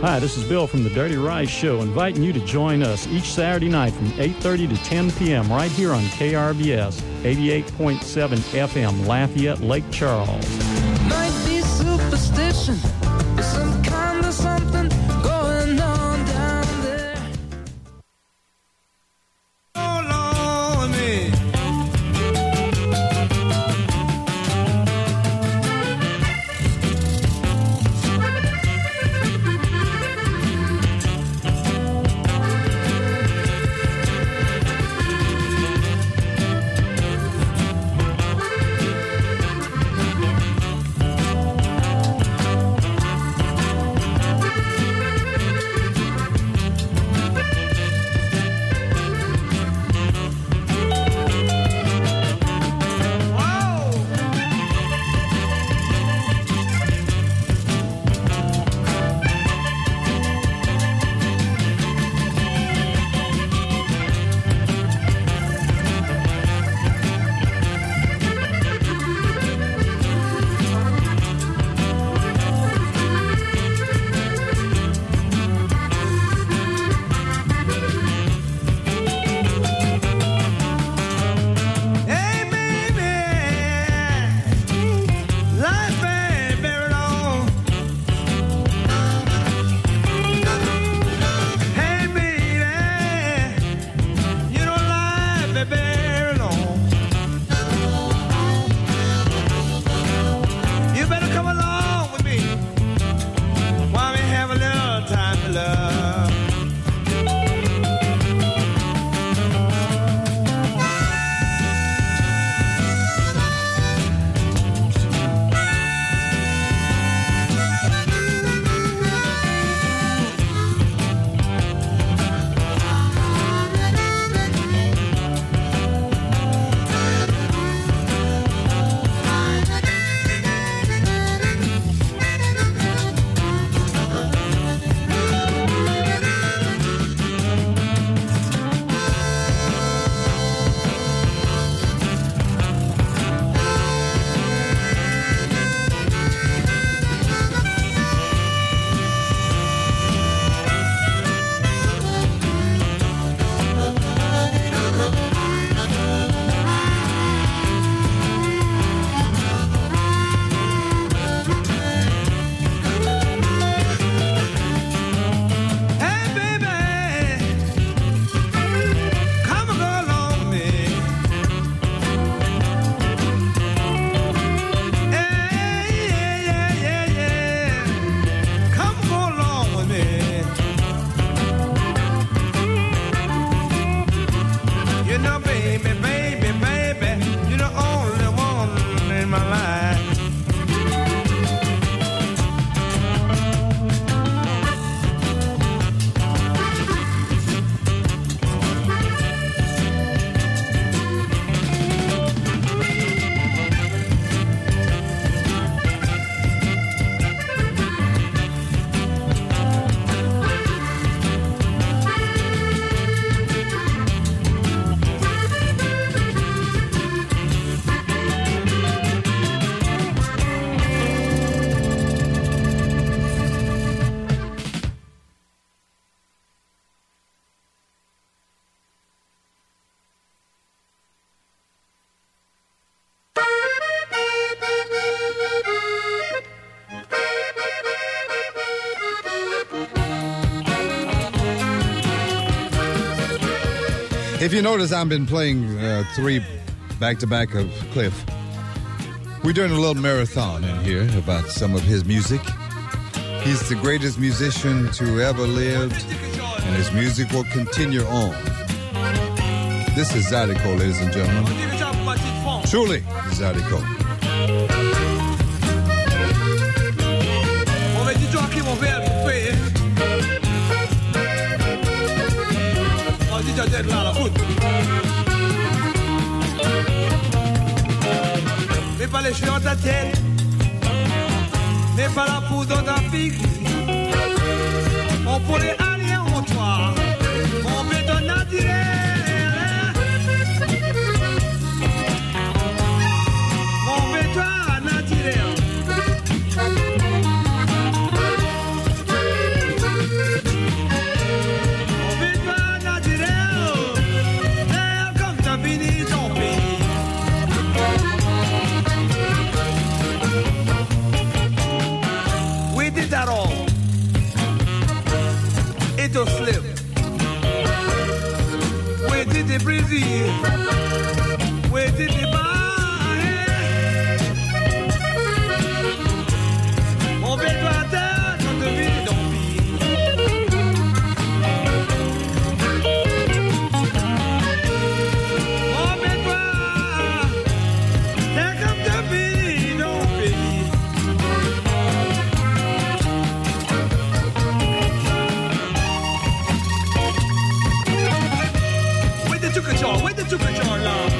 Hi, this is Bill from the Dirty Rice Show, inviting you to join us each Saturday night from 8:30 to 10 p.m. right here on KRBS 88.7 FM, Lafayette, Lake Charles. Might be superstition, some kind of something going on down there. Oh, Lord, me. If you notice, I've been playing 3 back-to-back of Cliff. We're doing a little marathon in here about some of his music. He's the greatest musician to ever lived, and his music will continue on. This is Zydeco, ladies and gentlemen. Truly, Zydeco. Mais pas les cheveux dans ta tête, mais pas la poudre dans ta figure. On pourrait aller en toi, on peut ton naturel. On peut toi naturel. t'es plaisir, où était tes on fait toi à terre quand te vis dans on fait toi terre comme te vis dans pays. Where did you control? Where did you control love?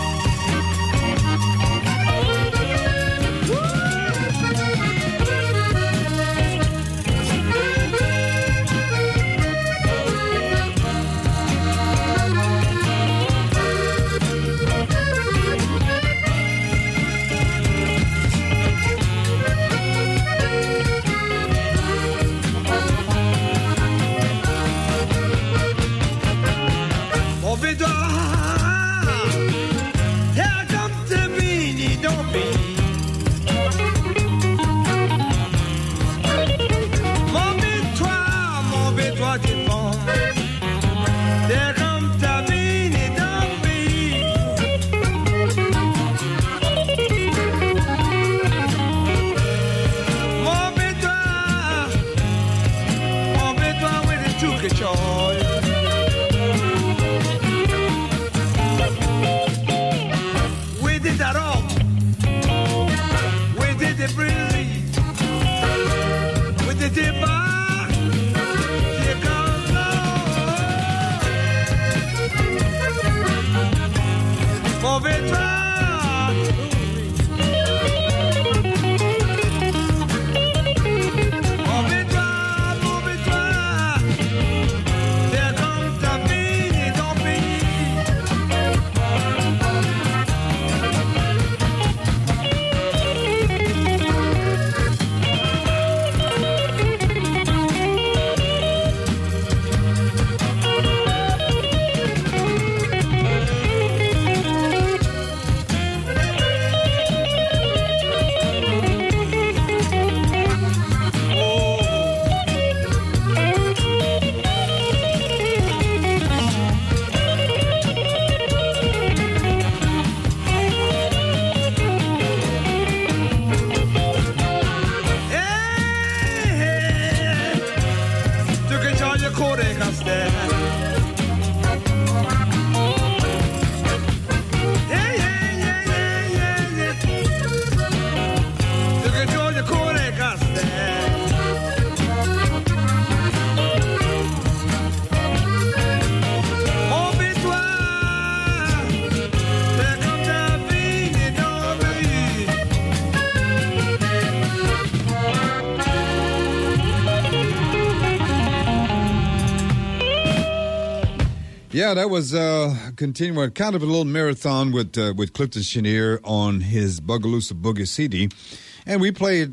Yeah, that was continuing kind of a little marathon with Clifton Chenier on his Bugaloosa Boogie CD, and we played.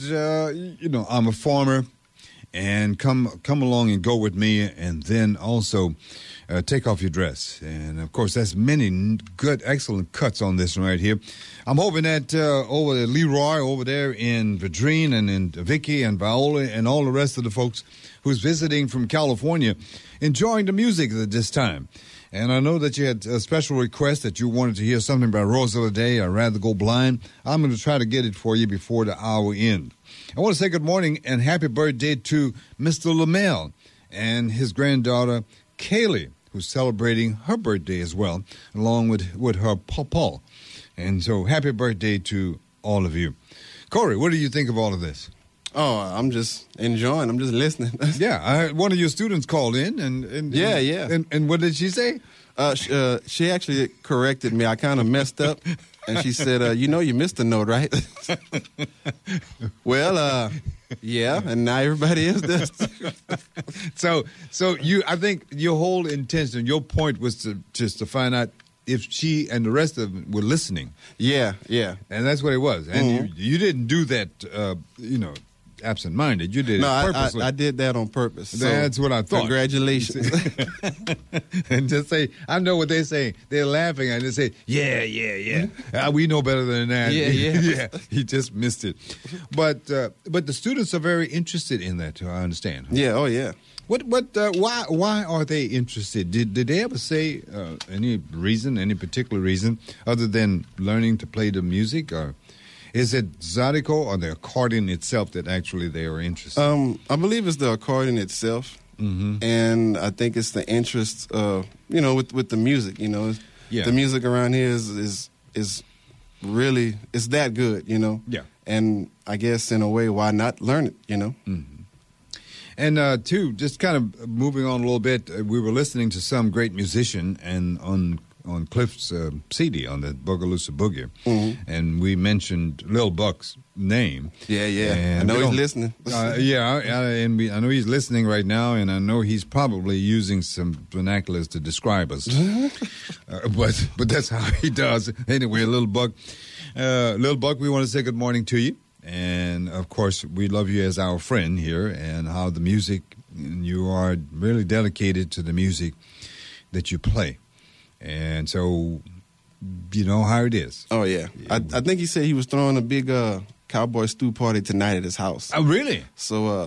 I'm a farmer, and come along and go with me, and then also take off your dress, and of course that's many good, excellent cuts on this one right here. I'm hoping that over at Leroy over there in Vadrine and in Vicky and Viola and all the rest of the folks who's visiting from California, enjoying the music at this time. And I know that you had a special request that you wanted to hear something by Rosella Day, I'd Rather Go Blind. I'm going to try to get it for you before the hour end. I want to say good morning and happy birthday to Mr. Lamel and his granddaughter, Kaylee, who's celebrating her birthday as well, along with her papa. And so happy birthday to all of you. Corey, what do you think of all of this? Oh, I'm just enjoying. I'm just listening. Yeah, one of your students called in, and yeah. And what did she say? She actually corrected me. I kind of messed up, and she said, you missed a note, right?" Well, yeah, and now everybody else does. So I think your whole intention, your point was to find out if she and the rest of them were listening. Yeah. And that's what it was. And you didn't do that, absent-minded. You did No, it purposely. I did that on purpose. So That's what I thought. Congratulations. And just say, I know what they say. They're laughing and they say, yeah. We know better than that. Yeah. He just missed it. But the students are very interested in that, I understand. Yeah, oh yeah. Why are they interested? Did they ever say any particular reason, other than learning to play the music, or is it Zydeco or the accordion itself that actually they are interested? I believe it's the accordion itself, and I think it's the interest, with the music. The music around here is really it's that good, Yeah. And I guess in a way, why not learn it? And two, just kind of moving on a little bit, we were listening to some great musician and on Cliff's CD on the Bogalusa Boogie, and we mentioned Lil Buck's name. Yeah. And I know he's listening. I know he's listening right now, and I know he's probably using some vernaculars to describe us. But that's how he does. Anyway, Lil Buck, we want to say good morning to you. And, of course, we love you as our friend here, and how the music, you are really dedicated to the music that you play. And so, you know how it is. Oh, yeah. I think he said he was throwing a big cowboy stew party tonight at his house. Oh, really? So,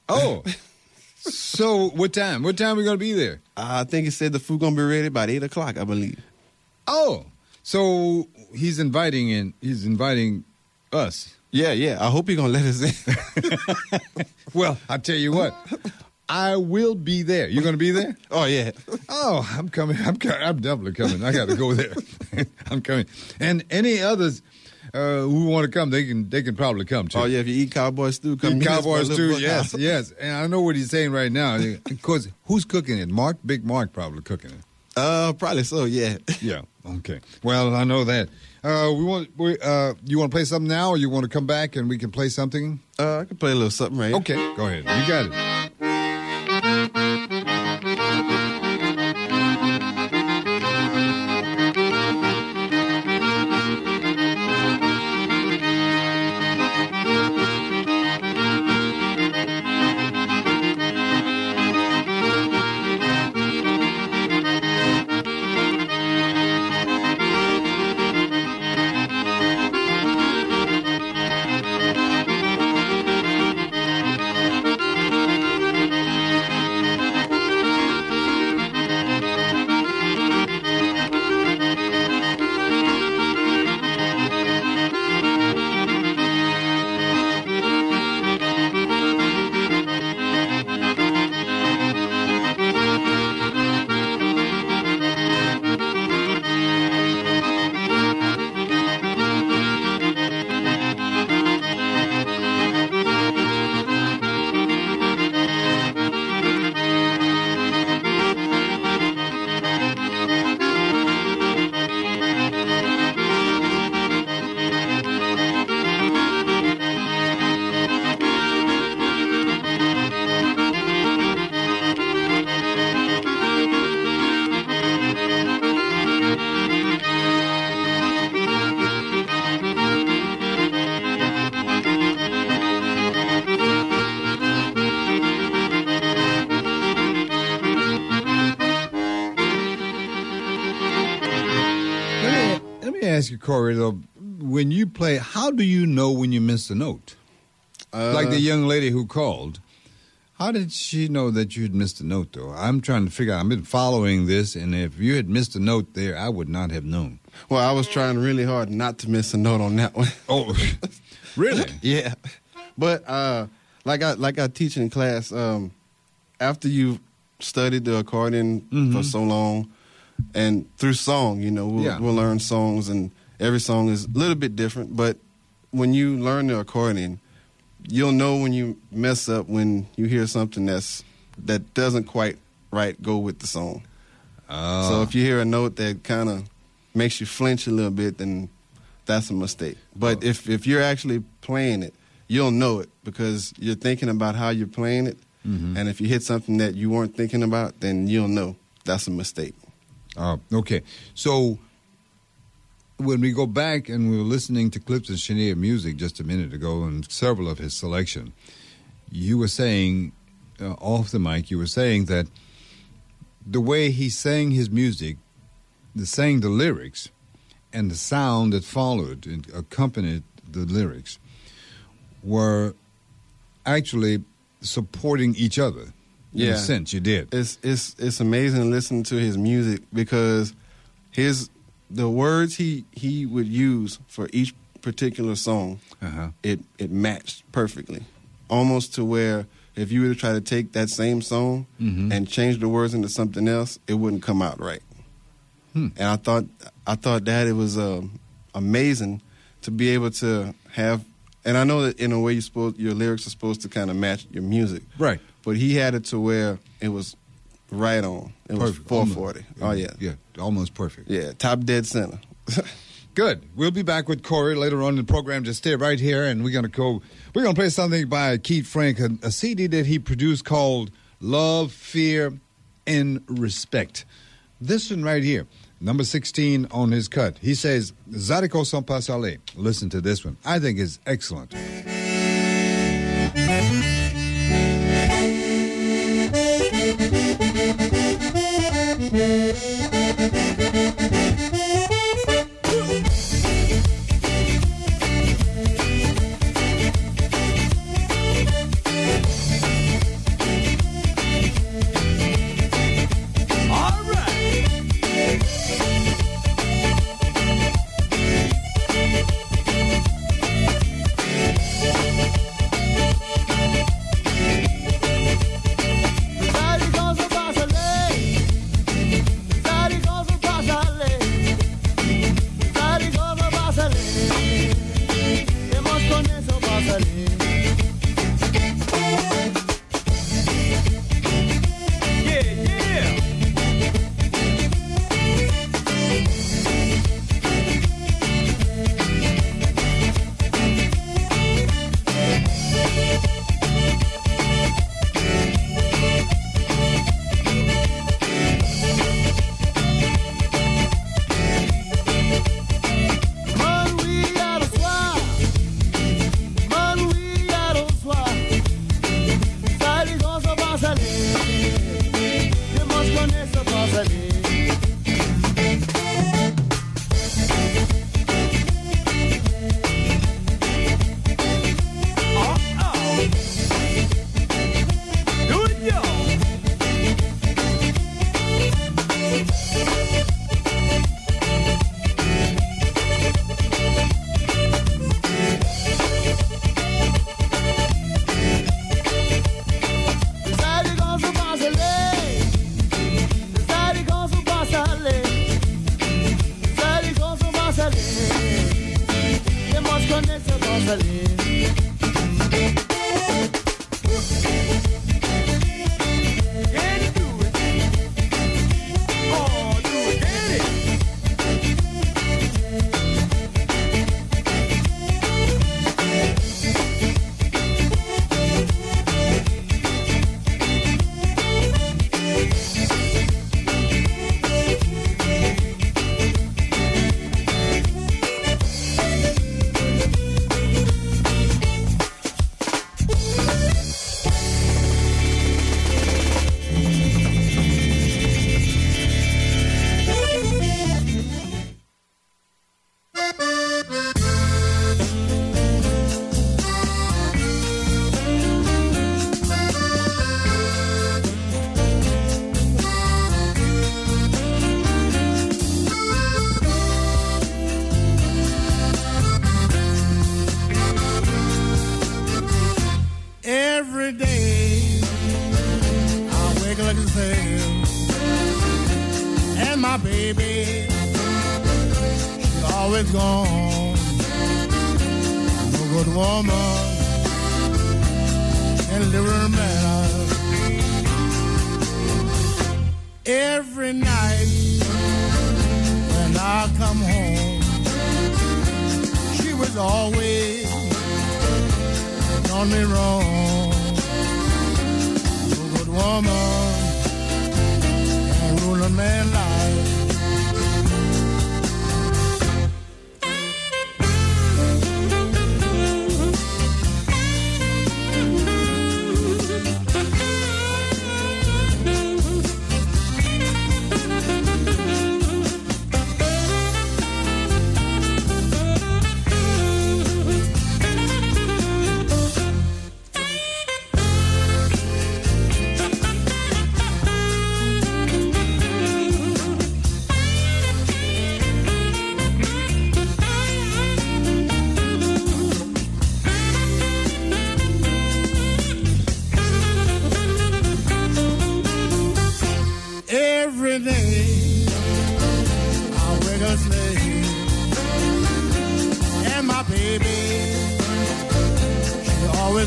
So, what time? What time are we going to be there? I think he said the food going to be ready about 8 o'clock, I believe. Oh, so he's inviting us. Yeah. I hope he's going to let us in. Well, I'll tell you what. I will be there. You're going to be there? Oh, yeah. Oh, I'm coming. I'm definitely coming. I got to go there. I'm coming. And any others who want to come, they can probably come too. Oh, yeah. If you eat cowboy stew, come eat cowboy stew. Yes. And I know what he's saying right now. Of course, who's cooking it? Mark? Big Mark probably cooking it. Probably so. Yeah. Yeah. Okay. Well, I know that. You want to play something now, or you want to come back and we can play something? I can play a little something right here. Okay, go ahead. You got it. Ask you, Corey, though, when you play, how do you know when you missed a note? Like the young lady who called. How did she know that you had missed a note, though? I'm trying to figure out. I've been following this, and if you had missed a note there, I would not have known. Well, I was trying really hard not to miss a note on that one. Oh, really? Yeah. But like I teach in class, after you've studied the accordion for so long, and through song, we'll learn songs, and every song is a little bit different. But when you learn the accordion, you'll know when you mess up when you hear something that doesn't quite go with the song. So if you hear a note that kind of makes you flinch a little bit, then that's a mistake. But if you're actually playing it, you'll know it because you're thinking about how you're playing it. And if you hit something that you weren't thinking about, then you'll know that's a mistake. Okay. So when we go back and we were listening to clips of Chenier music just a minute ago and several of his selection, you were saying, off the mic, you were saying that the way he sang his music, sang the lyrics, and the sound that followed and accompanied the lyrics were actually supporting each other. In a sense, you did. It's amazing to listen to his music because the words he would use for each particular song, it matched perfectly, almost to where if you were to try to take that same song and change the words into something else, it wouldn't come out right. And I thought that it was amazing to be able to have. And I know that in a way your lyrics are supposed to kind of match your music, right? But he had it to where it was right on. It was 440. Yeah, almost perfect. Yeah, top dead center. Good. We'll be back with Corey later on in the program. Just stay right here, and we're gonna play something by Keith Frank, a CD that he produced called "Love, Fear, and Respect." This one right here, number 16 on his cut. He says, "Zydeco sont pas salés." Listen to this one. I think it's excellent.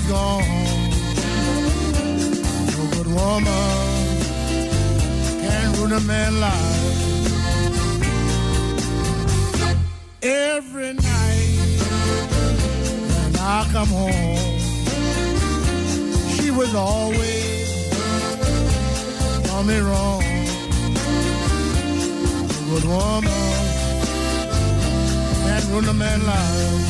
gone. No good woman can ruin a man's life. Every night when I come home, she was always on me wrong. No good woman can ruin a man's life.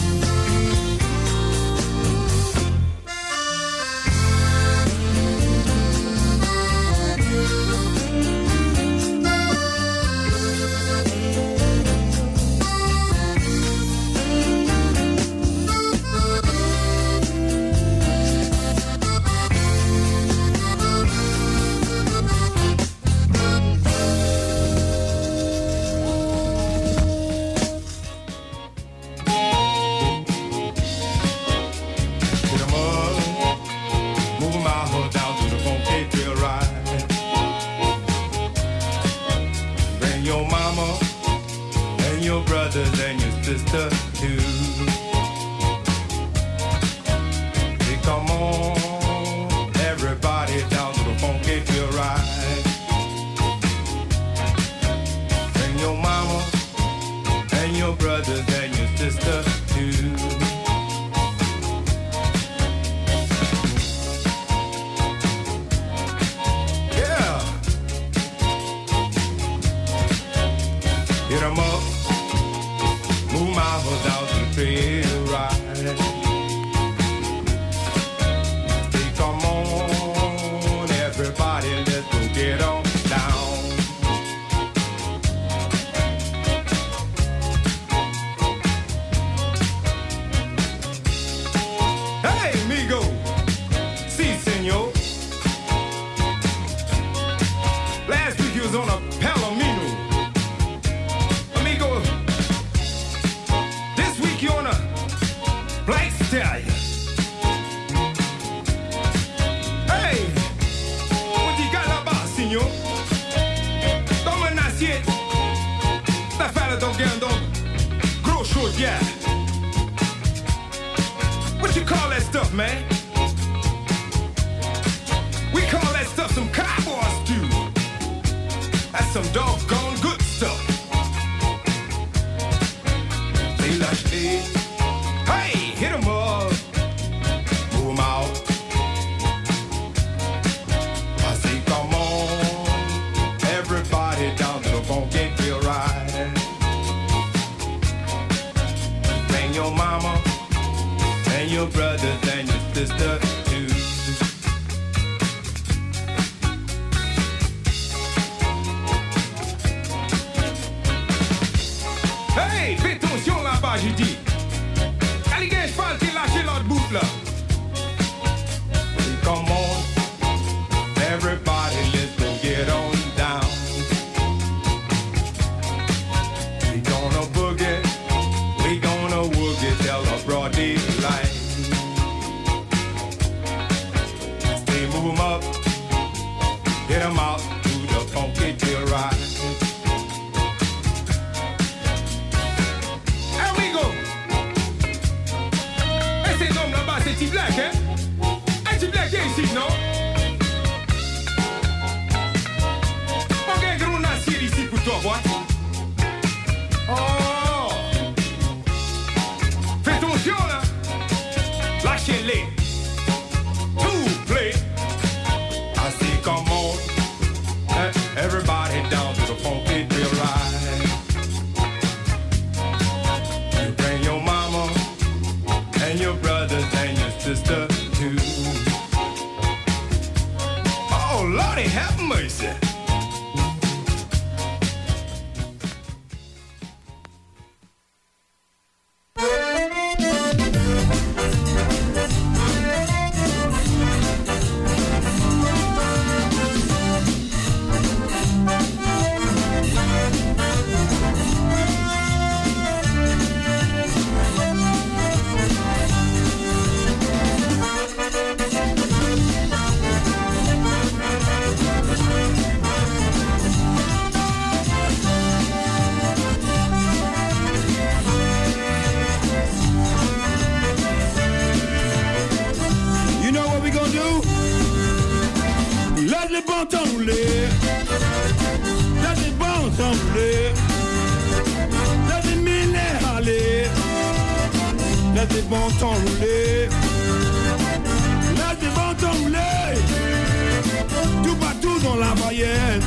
laisse les bons temps rouler. Laisse les bons temps rouler. Tout partout dans la moyenne.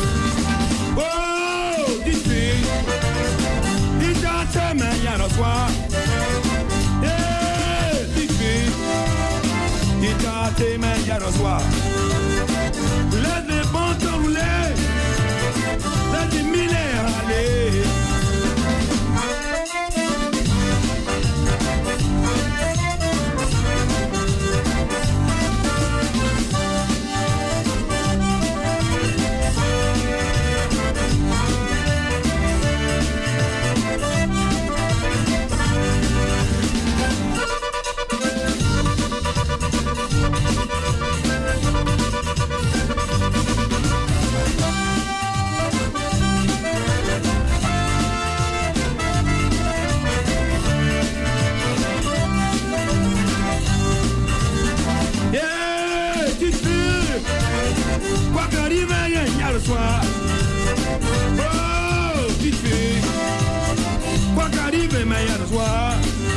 Oh, petite fille, dis dans tes mains hier au soir. Hey, petite fille, dis dans tes mains hier au soir. Laisse les bons temps rouler. Laisse les milles aller. Soir. Oh, petite fille, quoi qu'arrive, mais hier soir.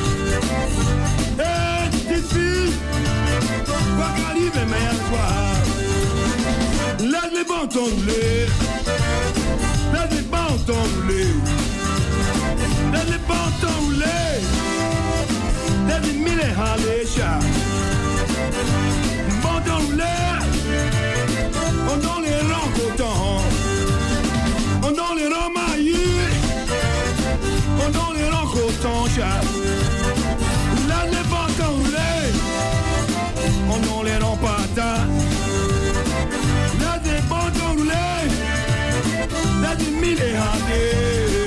Hey, petite fille, quoi qu'arrive, mais hier soir. Laisse les bons temps rouler. Laisse les bons temps rouler. Laisse les bons temps rouler. Laisse les mille aller, chat. Bon temps rouler. On donne les rangs coton, on donne les rangs maillis, on donne les rangs coton, chat. Là les bâtons roulés, on donne les rangs patins. Là les bâtons roulés, là des mille et handés.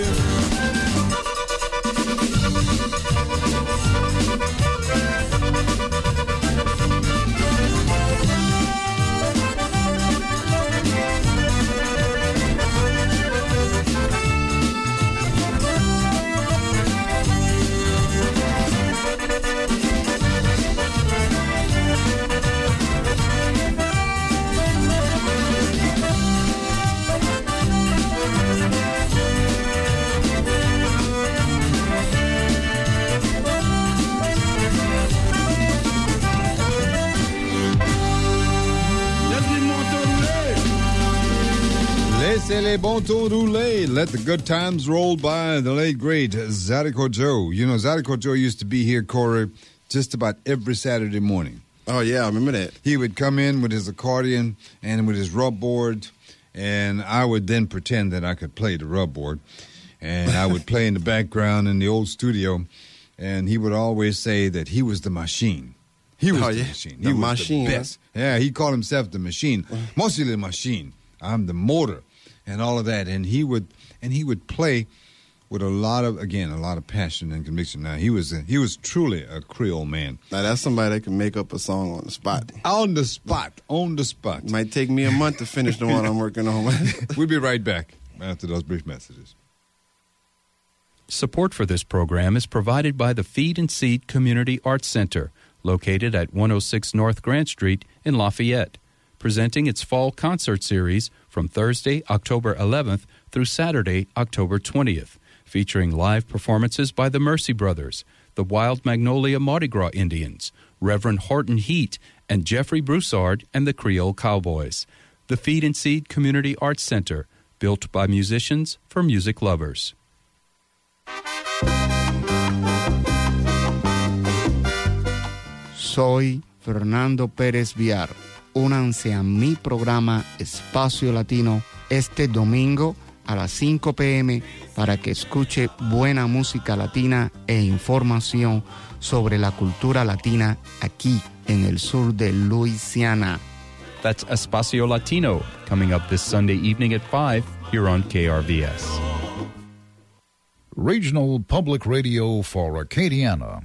Laissez les bons temps rouler. Let the good times roll by. The late, great Zydeco Joe. You know, Zydeco Joe used to be here, Corey, just about every Saturday morning. Oh, yeah, I remember that. He would come in with his accordion and with his rub board, and I would then pretend that I could play the rub board. And I would play in the background in the old studio, and he would always say that he was the machine. He was the machine. He was the best. Huh? Yeah, he called himself the machine. Mostly the machine. I'm the motor. And all of that, and he would play with a lot of passion and conviction. Now he was truly a Creole man. Now that's somebody that can make up a song on the spot. On the spot. It might take me a month to finish the one I'm working on. We'll be right back after those brief messages. Support for this program is provided by the Feed and Seed Community Arts Center, located at 106 North Grant Street in Lafayette, presenting its fall concert series from Thursday, October 11th through Saturday, October 20th, featuring live performances by the Mercy Brothers, the Wild Magnolia Mardi Gras Indians, Reverend Horton Heat, and Jeffrey Broussard and the Creole Cowboys. The Feed and Seed Community Arts Center, built by musicians for music lovers. Soy Fernando Pérez Villar. Únanse a mi programa Espacio Latino este domingo a las 5 p.m. para que escuche buena música latina e información sobre la cultura latina aquí en el sur de Luisiana. That's Espacio Latino, coming up this Sunday evening at 5 here on KRVS. Regional Public Radio for Acadiana,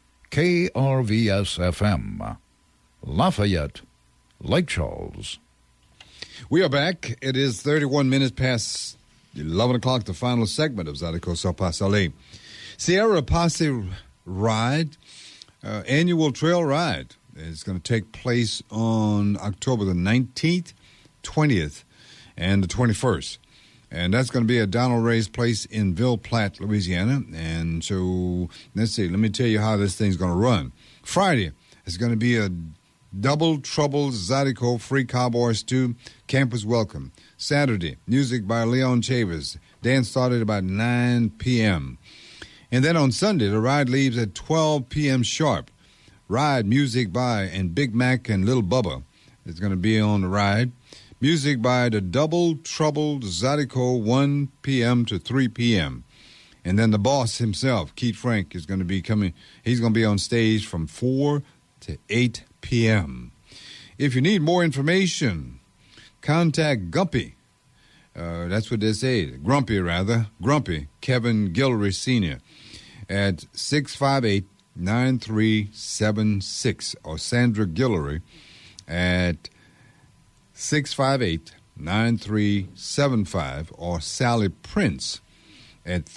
KRVS-FM, Lafayette, Lake Charles. We are back. It is 31 minutes past 11 o'clock, the final segment of Zydeco So Passe. Sierra Posse Ride, annual trail ride, is going to take place on October the 19th, 20th, and the 21st. And that's going to be at Donald Ray's place in Ville Platte, Louisiana. And so, let's see, let me tell you how this thing's going to run. Friday, it's going to be a Double Trouble Zydeco Free Cowboy Stew Campus Welcome. Saturday, music by Leon Chavez. Dance started about 9 p.m. And then on Sunday, the ride leaves at 12 p.m. sharp. Ride music by and Big Mac and Little Bubba is going to be on the ride. Music by the Double Trouble Zydeco 1 p.m. to 3 p.m. And then the boss himself, Keith Frank, is going to be coming. He's going to be on stage from 4 to 8 p.m. If you need more information, contact Gumpy. That's what they say. Grumpy, Kevin Guillory Sr. at 658-9376, or Sandra Guillory at 658-9375, or Sally Prince at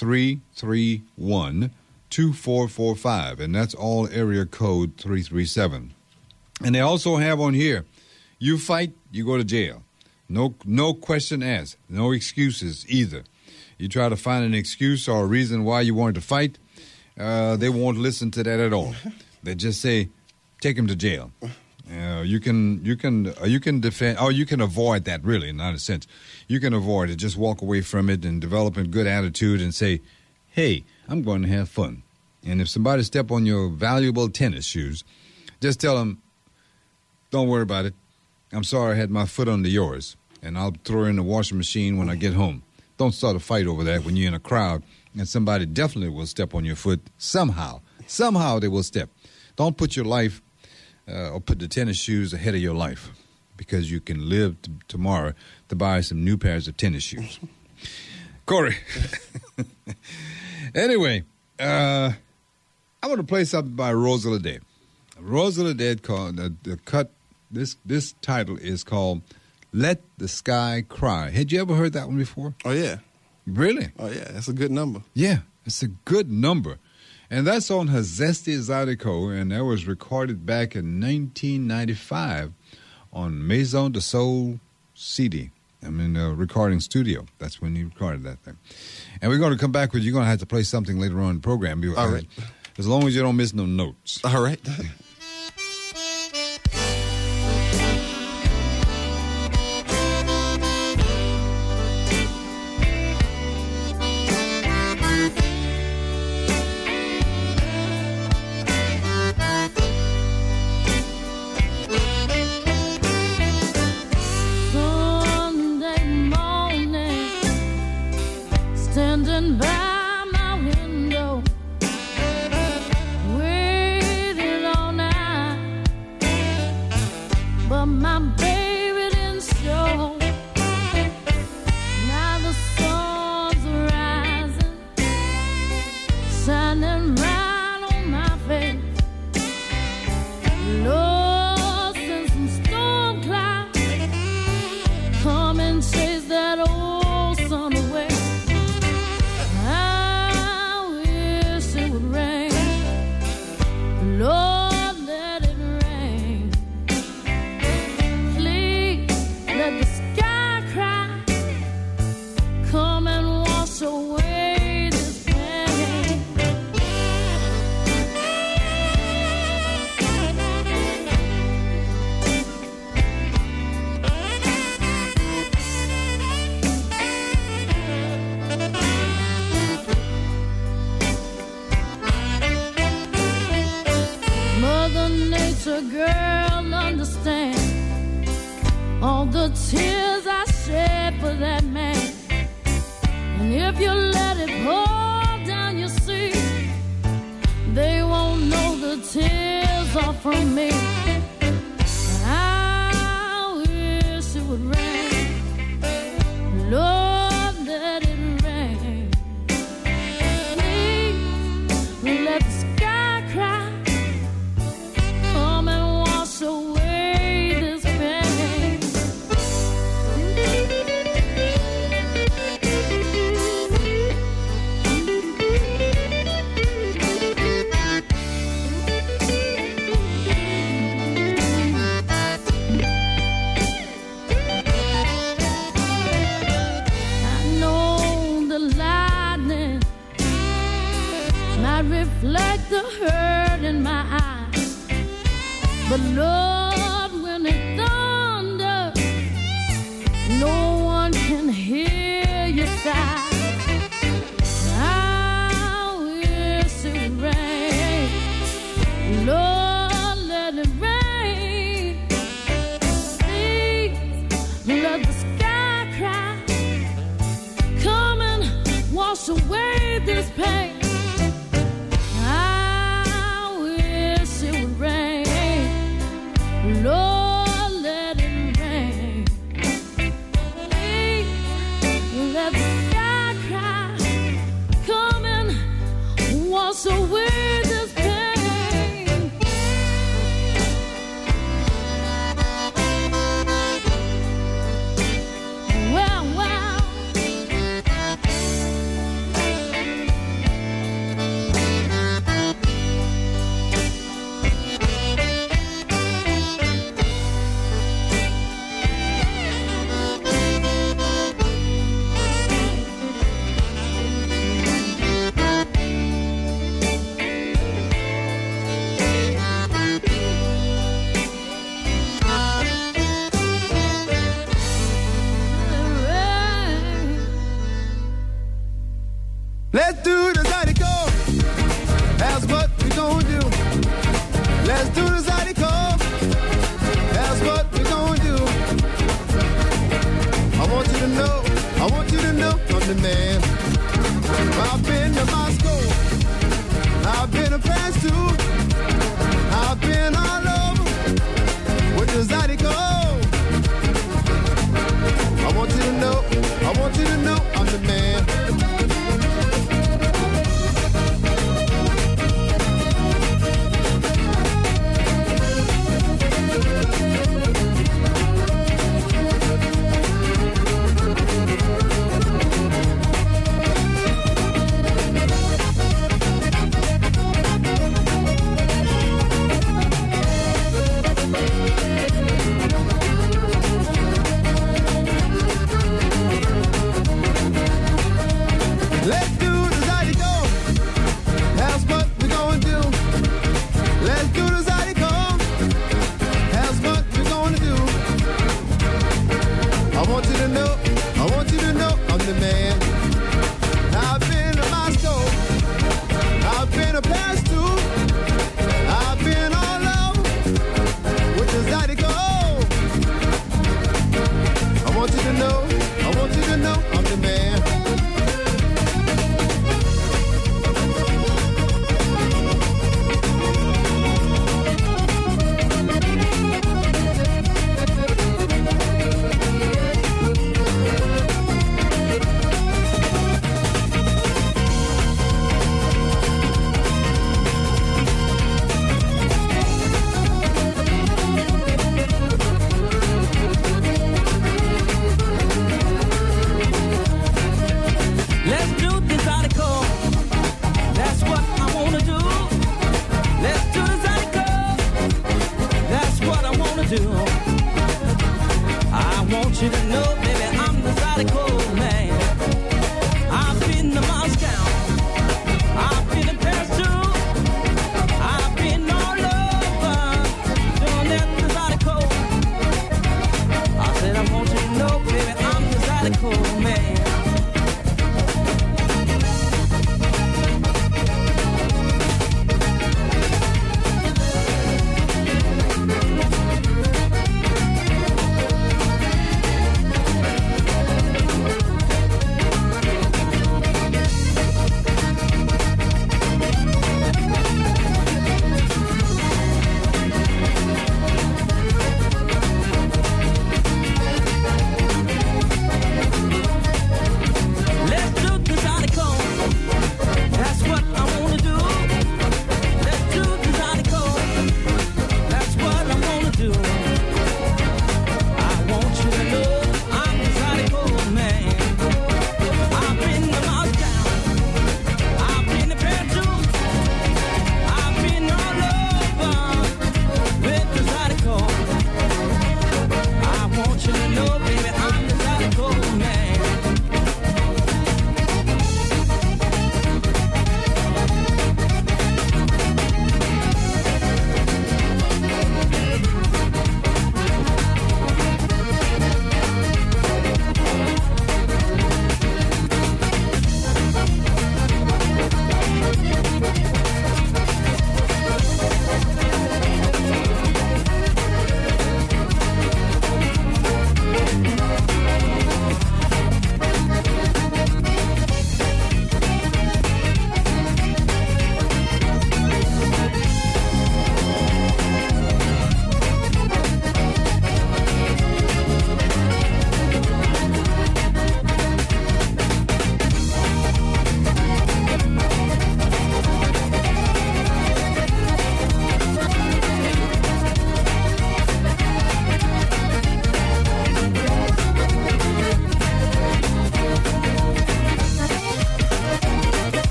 331-2445, and that's all area code 337. And they also have on here, you fight, you go to jail. No question asked. No excuses either. You try to find an excuse or a reason why you wanted to fight, they won't listen to that at all. They just say, take him to jail. You can defend, or you can avoid that, really, not in a sense. You can avoid it. Just walk away from it and develop a good attitude and say, hey, I'm going to have fun. And if somebody step on your valuable tennis shoes, just tell them, don't worry about it. I'm sorry I had my foot under yours, and I'll throw it in the washing machine when I get home. Don't start a fight over that when you're in a crowd, and somebody definitely will step on your foot somehow. Somehow they will step. Don't put your life or put the tennis shoes ahead of your life, because you can live tomorrow to buy some new pairs of tennis shoes. Corey. Anyway, I want to play something by Rosa LeDay. Rosa LeDay called the cut. This title is called "Let the Sky Cry." Had you ever heard that one before? Oh yeah, really? Oh yeah, that's a good number. Yeah, it's a good number, and that's on her Zesty Zydeco, and that was recorded back in 1995 on Maison de Soul CD. I mean, recording studio. That's when you recorded that thing. And we're going to come back with, you're going to have to play something later on in the program. All right. As long as you don't miss no notes. All right. Girl, understand all the tears I shed for that man. And if you let it pour down, you see, they won't know the tears are from me. I wish it would rain, Lord, let it rain. Please let the sky cry. might reflect the hurt in my eyes, but Lord, when it thunders, no one can hear you sigh. I wish it would rain, Lord, let it rain. Please let the sky cry, come and wash away this pain. I wish it would rain, Lord, let it rain. Please let the sky cry, come and wash away this pain. Well, well, Let's do the Zydeco. That's what we gonna do. Let's do the Zydeco. That's what we gonna do. I want you to know I'm the man. I've been to Moscow, I've been to Paris too, I've been all over with the Zydeco. I want you to know I'm the man. Let's do the Zydeco. That's what we gonna do. Let's do the Zydeco. That's what we gonna do. I want you to know I'm the man. I've been to Moscow, I've been to Paris too, I've been all over with the Zydeco. I want you to know I'm the man.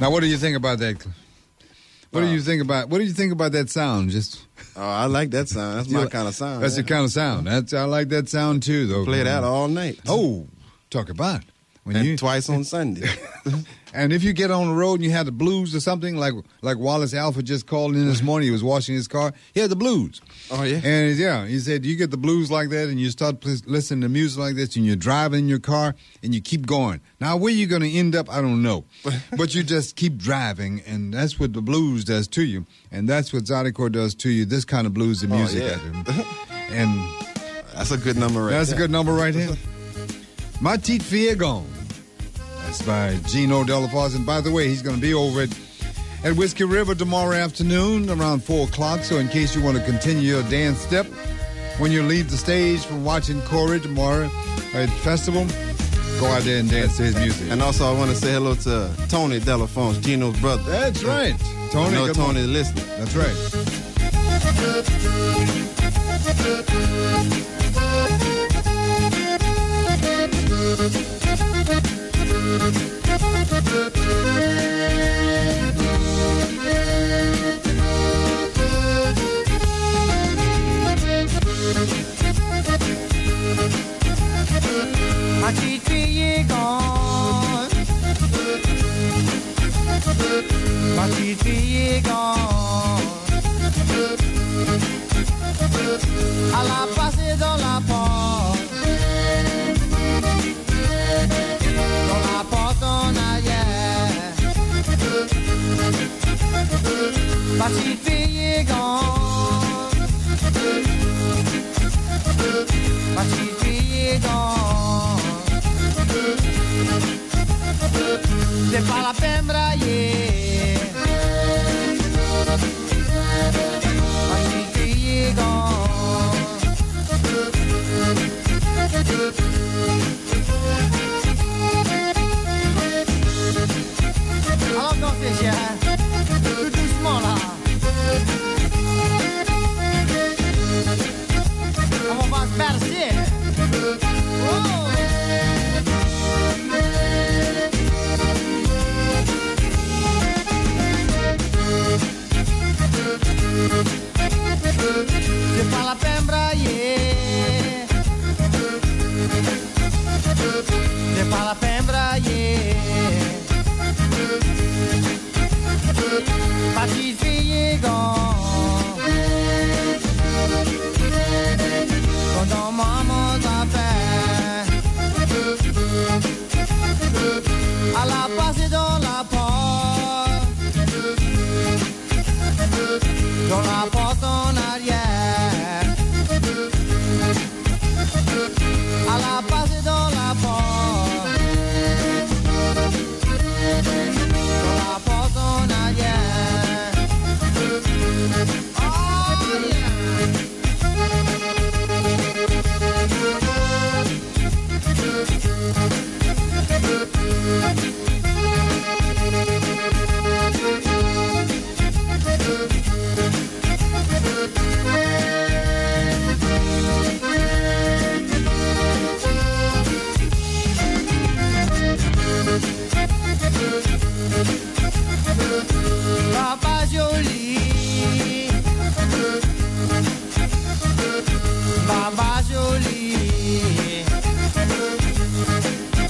Now, what do you think about that? What do you think about that sound? Just I like that sound. That's my kind of sound. That's your kind of sound. I like that sound too, though. Play that all night. Oh, talk about it. Twice on Sunday. And if you get on the road and you have the blues or something, like Wallace Alford just called in this morning, he was washing his car, he had the blues. Oh, yeah? And, he said, you get the blues like that and you start listening to music like this and you're driving in your car and you keep going. Now, where you're going to end up, I don't know. But you just keep driving, and that's what the blues does to you. And that's what Zydeco does to you, this kind of blues and music. And that's a good number right there. That's a good number right there. Ma Petite Fille Gone. That's by Gino Delafosse. And by the way, he's going to be over at Whiskey River tomorrow afternoon around 4 o'clock. So in case you want to continue your dance step when you leave the stage from watching Corey tomorrow at the festival, go out there and dance to his music. And also I want to say hello to Tony Delafosse, Gino's brother. That's right. Tony, I know Tony's listening. That's right. Ma petite fille est gone. Ma petite fille est gone. Elle a passé dans la porte. Dans la porte en arrière. Ma petite fille est gone. Ma petite fille est gone. C'est pas la peine brailler. Ma petite fille est gone. Alors quand c'est cher, tout doucement là. On va se bercer. Oh. C'est pas la peine brailler. C'est pas la peine brailler. Ma petite fille est gone. Quand maman t'a fait, elle a passé dans la porte. Dans la porte en arrière. Elle a passé dans la porte. Dans la porte en arrière. Oh yeah. Papa joli, Baba joli,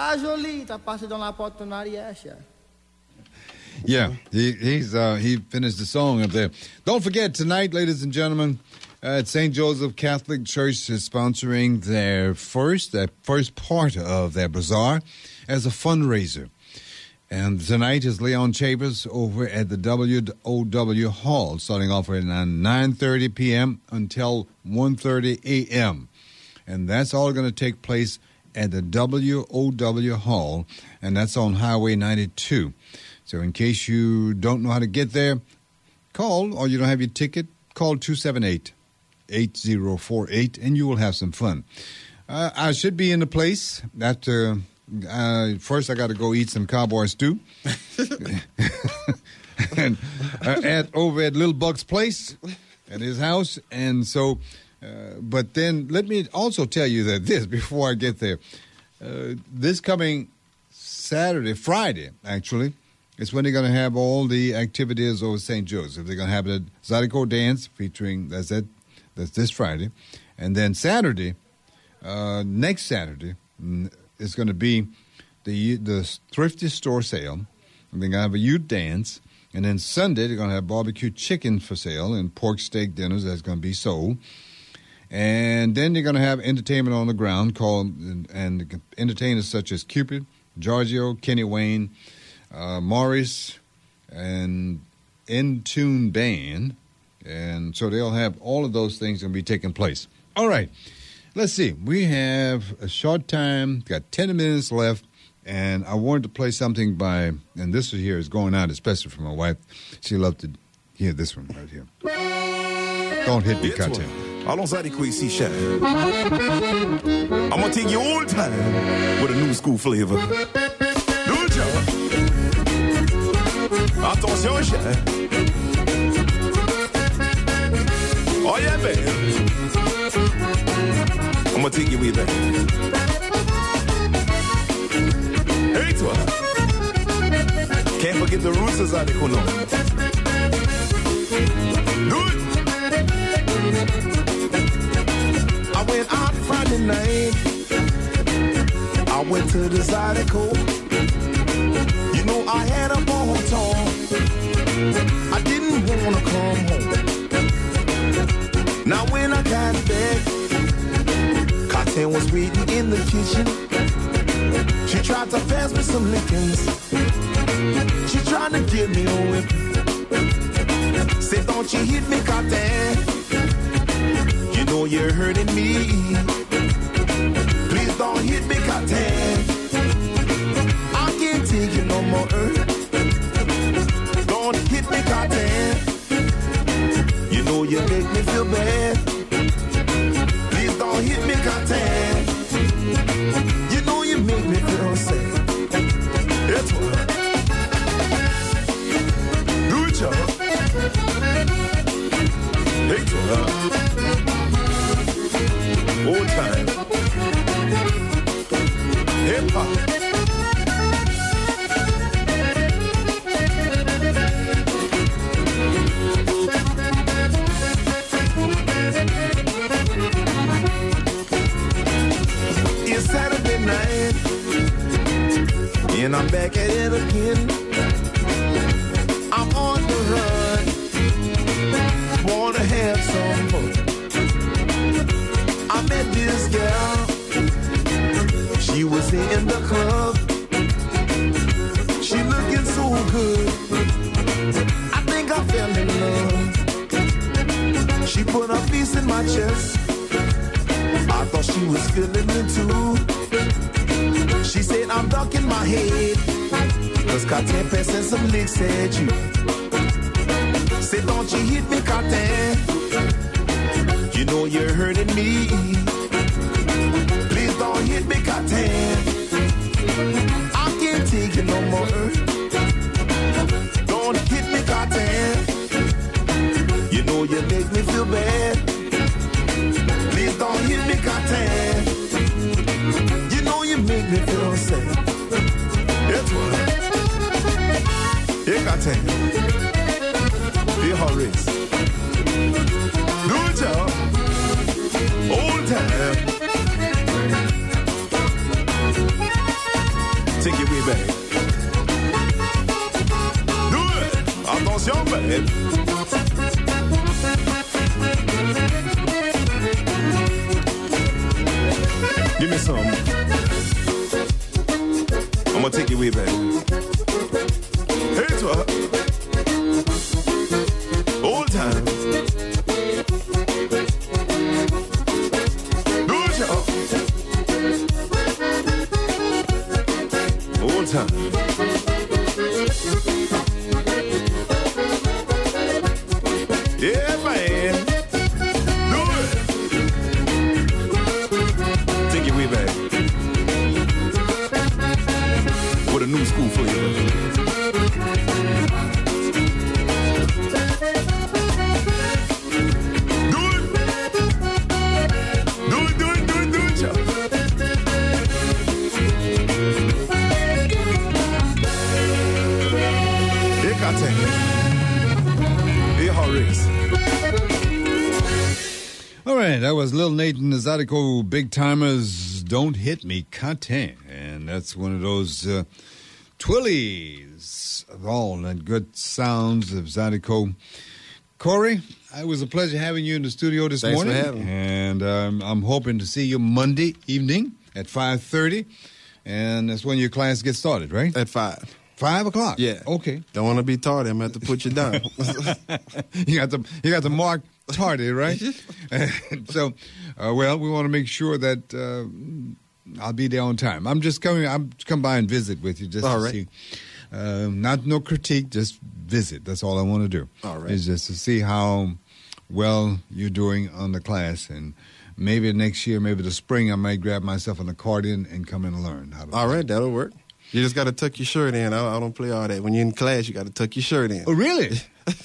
Ah, Jolie, t'as passé dans la porte en arrière, cher. Yeah, he finished the song up there. Don't forget, tonight, ladies and gentlemen, St. Joseph Catholic Church is sponsoring their first part of their bazaar as a fundraiser. And tonight is Leon Chambers over at the WOW Hall, starting off at 9:30 p.m. until 1:30 a.m. And that's all going to take place at the WOW Hall, and that's on Highway 92. So in case you don't know how to get there, call, or you don't have your ticket, call 278-8048, and you will have some fun. I should be in the place after... first, I got to go eat some cowboy stew. And over at Little Buck's place, at his house. And so, but then let me also tell you that this, before I get there, this coming Friday, actually, is when they're going to have all the activities over St. Joseph. They're going to have the Zydeco dance featuring, that's this Friday. And then Saturday, next Saturday, it's going to be the Thrifty Store sale. And they're going to have a youth dance. And then Sunday, they're going to have barbecue chicken for sale and pork steak dinners that's going to be sold. And then they're going to have entertainment on the ground and entertainers such as Cupid, Giorgio, Kenny Wayne, Morris, and In-Tune Band. And so they'll have all of those things going to be taking place. All right. Let's see. We have a short time, got 10 minutes left, and I wanted to play something by, and this one here is going out especially for my wife. She loved to hear this one right here. Don't hit me, Cartel. Allons à quoi ici, cher. I'm gonna take you old time with a new school flavor. Good job. Attention, cher. Oh yeah, baby. I'm gonna take you way back. Hey, toi. Can't forget the roots as I know. Good. I went out Friday night. I went to the Zydeco. You know I had a bon ton. I didn't wanna come home. Now when I got back, Cartel was waiting in the kitchen. She tried to pass me some lickings. She tried to give me a whip. Said, don't you hit me, Cartel. You know you're hurting me. Please don't hit me, Cartel. I can't take it no more. Don't hit me, Cartel. You know you make me feel bad. Please don't hit me, Cartel. You know you make me feel sad. That's what. Good job. Hey, old time. Hip hop. It's Saturday night, and I'm back at it again. I'm on the run. Wanna have some fun. I met this girl. She was in the club. She looking so good. I think I fell in love. She put her face in my chest. I thought she was feeling it too. She said I'm ducking my head, cause Cartel passing some licks at you. Say, don't you hit me, Cartel. You know you're hurting me. Please don't hit me, Cartel. I can't take it no more. Don't hit me, Cartel. You know you make me feel bad. Please don't hit me, Cartel. You know you make me feel sad. That's what. Hey, Cartel. Be Horace. Good job. Old time. Take it way back. Hey, toi. Old times. Good job. Old times. Yeah, man. Do it. Take it way back. With a new school flavor. Do it. Do it, do it, do it, do it, y'all. Here, Cotton. Here, Horace. All right, that was Lil Nate and the Zydeco Big Timers, Don't Hit Me, Cotton. And that's one of those twillies of all that good sounds of Zydeco. Corey, it was a pleasure having you in the studio this morning. Thanks for having me. And I'm hoping to see you Monday evening at 5:30. And that's when your class gets started, right? At 5. 5 o'clock? Yeah. Okay. Don't want to be tardy. I'm going to have to put you down. You got to mark tardy, right? So, well, we want to make sure that I'll be there on time. I'm come by and visit with you just all to right. see. Not no critique, just visit. That's all I want to do. All right. Is just to see how well you're doing on the class, and maybe next year, maybe the spring, I might grab myself an accordion and come and learn how to. All right, that'll work. You just got to tuck your shirt in. I don't play all that. When you're in class, you got to tuck your shirt in. Oh, really?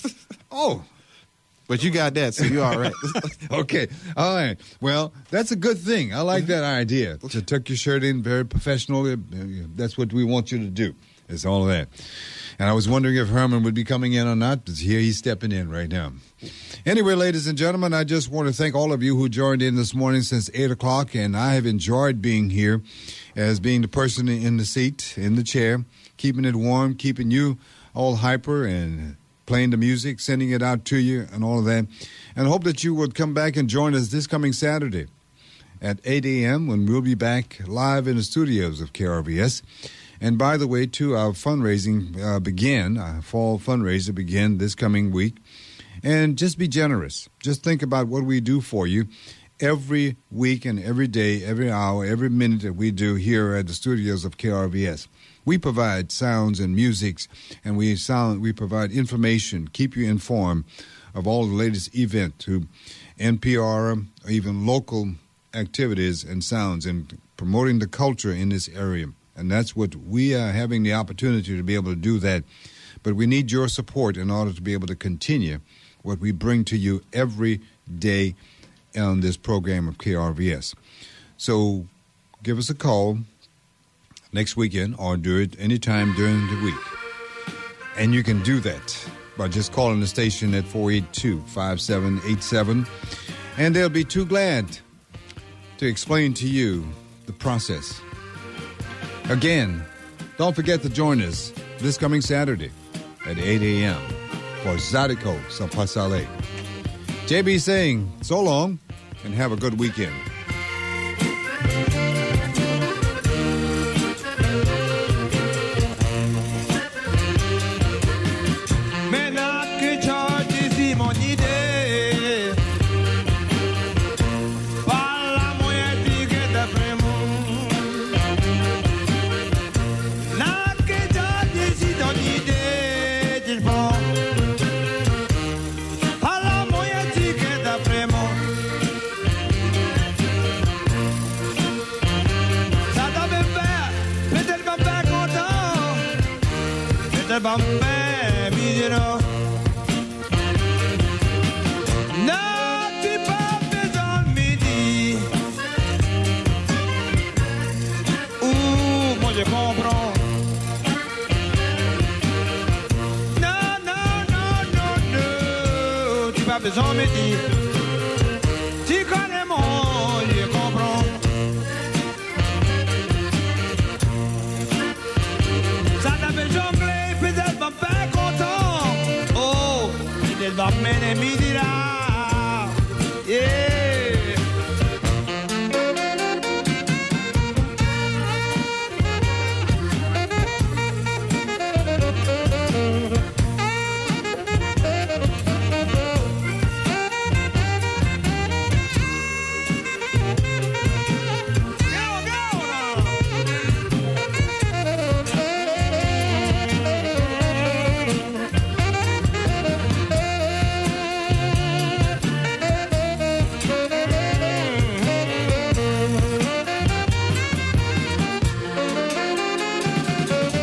Oh. But you got that, so you're all right. Okay. All right. Well, that's a good thing. I like that idea. To tuck your shirt in, very professional. That's what we want you to do. It's all of that. And I was wondering if Herman would be coming in or not, but here he's stepping in right now. Anyway, ladies and gentlemen, I just want to thank all of you who joined in this morning since 8 o'clock, and I have enjoyed being here as being the person in the seat, in the chair, keeping it warm, keeping you all hyper and playing the music, sending it out to you and all of that. And I hope that you would come back and join us this coming Saturday at 8 a.m. when we'll be back live in the studios of KRVS. And by the way, too, our fundraising our fall fundraiser began this coming week. And just be generous. Just think about what we do for you every week and every day, every hour, every minute that we do here at the studios of KRVS. We provide sounds and musics, and we provide information, keep you informed of all the latest events to NPR, or even local activities and sounds, and promoting the culture in this area. And that's what we are having the opportunity to be able to do that. But we need your support in order to be able to continue what we bring to you every day on this program of KRVS. So give us a call next weekend or do it anytime during the week. And you can do that by just calling the station at 482-5787. And they'll be too glad to explain to you the process. Again, don't forget to join us this coming Saturday at 8 a.m. for Zydeco Sa Pasale. JB saying so long and have a good weekend. Besoin me dit, tu connais mon, je comprends. Ça t'a fait jongler, peut-être va pas content. Oh, peut-être va mener midi là. Yeah.